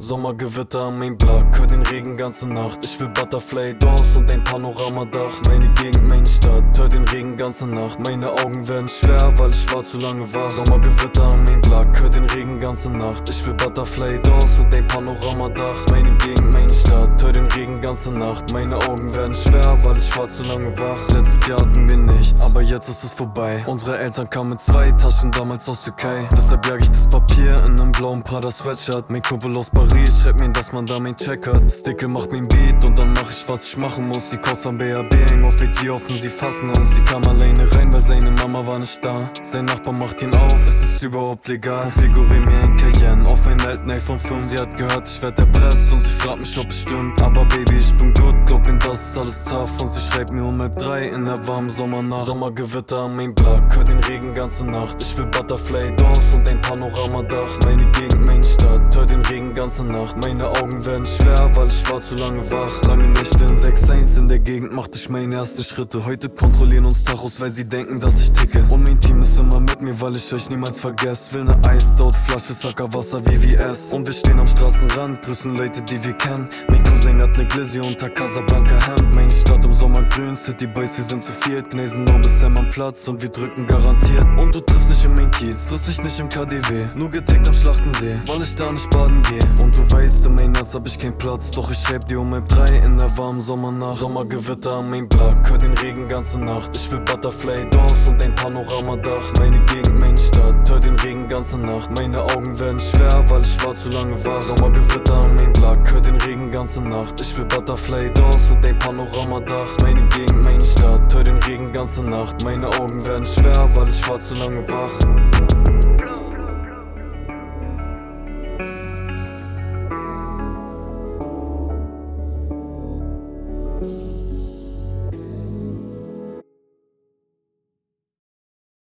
Sommergewitter am Main Block, hör den Regen ganze Nacht. Ich will Butterfly Doors und ein Panoramadach. Meine Gegend, meine Stadt, hör den Regen ganze Nacht. Meine Augen werden schwer, weil ich war zu lange wach. Sommergewitter am Main Block, hör den Regen ganze Nacht. Ich will Butterfly Doors und ein Panoramadach. Meine Gegend, meine Stadt, hör den Regen ganze Nacht. Meine Augen werden schwer, weil ich war zu lange wach. Letztes Jahr hatten wir nichts, aber jetzt ist es vorbei. Unsere Eltern kamen mit 2 Taschen damals aus Türkei. Deshalb jag ich das Papier in einem blauen Prada Sweatshirt. Mein Kumpel aus Paris schreibt mir, dass man da mein Check hat. Sticke macht mir ein Beat und dann mach ich, was ich machen muss. Die Kost am BAB hängen auf AT offen, sie fassen uns. Sie kam alleine rein, weil seine Mama war nicht da. Sein Nachbar macht ihn auf, es ist überhaupt legal. Konfigurier mir ein Cayenne auf meinen alten iPhone 5. Sie hat gehört, ich werd erpresst und sie fragt mich, ob es stimmt. Aber Baby, ich bin gut, glaub mir, das ist alles tough. Und sie schreibt mir um 3 in der warmen Sommernacht. Sommergewitter am Main Block, hör den Regen ganze Nacht. Ich will Butterfly Doors und ein Panoramadach. Meine Gegend, meine Stadt, hör den Regen ganze Nacht. Meine Augen werden schwer, weil ich war zu lange wach. Lange Nächte in 6-1 in der Gegend machte ich meine ersten Schritte. Heute kontrollieren uns Tachos, weil sie denken, dass ich ticke. Und mein Team ist immer mit mir, weil ich euch niemals vergesse. Will ne Eisdot-Flasche, Sackerwasser, VVS. Und wir stehen am Straßenrand, grüßen Leute, die wir kennen. Mein Cousin hat ne Glizzy unter Casablanca Hemd. Meine Stadt im Sommer grün, City Boys, wir sind zu viert. Gnesen nur bis Sam am Platz und wir drücken garantiert. Und du triffst dich in mein Kiez, triffst mich nicht im KDW. Nur getickt am Schlachtensee, weil ich da nicht baden geh. Und du weißt, in mein Herz hab ich keinen Platz. Doch ich schreib dir um 3 in der warmen Sommernacht. Sommergewitter am Main Block, hör den Regen ganze Nacht. Ich will Butterfly Doors und ein Panoramadach. Meine Gegend, meine Stadt, hör den Regen ganze Nacht. Meine Augen werden schwer, weil ich war zu lange wach. Sommergewitter am Main Block, hör den Regen ganze Nacht. Ich will Butterfly Doors und ein Panoramadach. Meine Gegend, meine Stadt, hör den Regen ganze Nacht. Meine Augen werden schwer, weil ich war zu lange wach.